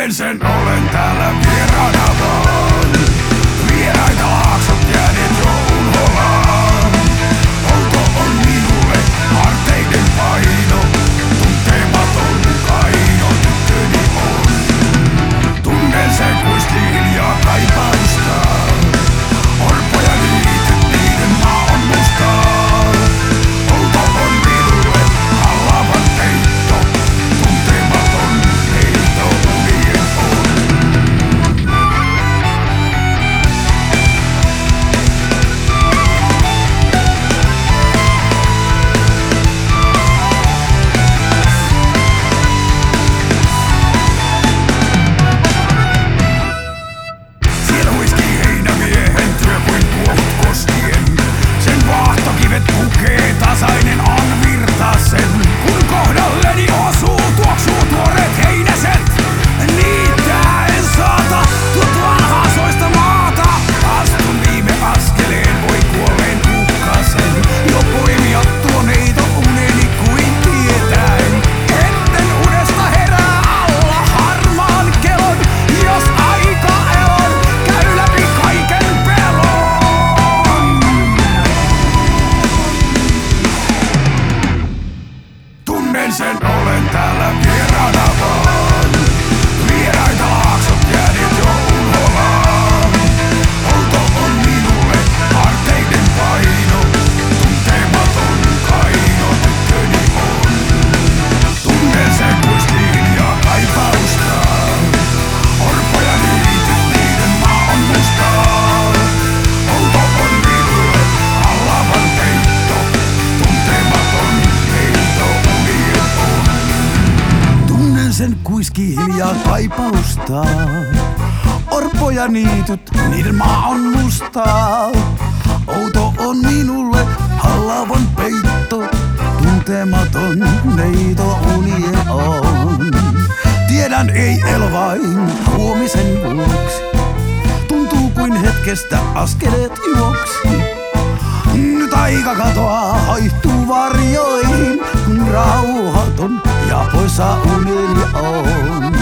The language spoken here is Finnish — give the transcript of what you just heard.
Tunnen sen, olen täällä vieraana vaan. Vieraita laaksot jääneet joulholaan. Outo on minulle harteiden paino. Tuntematon kaino tykköni on. Tunnen sen kuisti hiljaa kaipausta. Orpoja niityt, niiden maa on mustaa. Outo on minulle hallavan peitto. Tuntematon heitto unien on. Siellä huiskii heinämiehen työ kuin kuohut koskien. Sen vaahtokivet pukee, tasainen on virtasen. Kun kohdalleni osuu, tuoksuu tuoreet heinäset. Niitä en saata, tuot vanhaa soista maata. Astun viime askeleen, voi kuolleen kukkasen. Jo poimia tuon heito uneni kuin tietäen. Etten unesta herää alla harmaan kelon. Jos aika elon, käy läpi kaiken pelon. Tunnen sen, olen täällä vieraana vaan. Vieraita laaksot jääneet joulholaan. Outo on minulle harteiden paino. Tuntematon kaino tykköni on. Tunnen sen kuisti hiljaa kaipausta. Orpoja niityt, niiden maa on mustaa. Outo on minulle hallavan peitto. Tuntematon heitto unien on. Tunnen sen kuiski hiljaa kaipausta. Orpoja niityt, niiden maa on mustaa. Outo on minulle hallavan peitto. Tuntematon neito unien on. Tiedän ei elo vain huomisen vuoksi. Tuntuu kuin hetkestä askeleet juoksi. Nyt aika katoaa, haihtuu varjoihin, kun rauhaton ja poissa uneni on.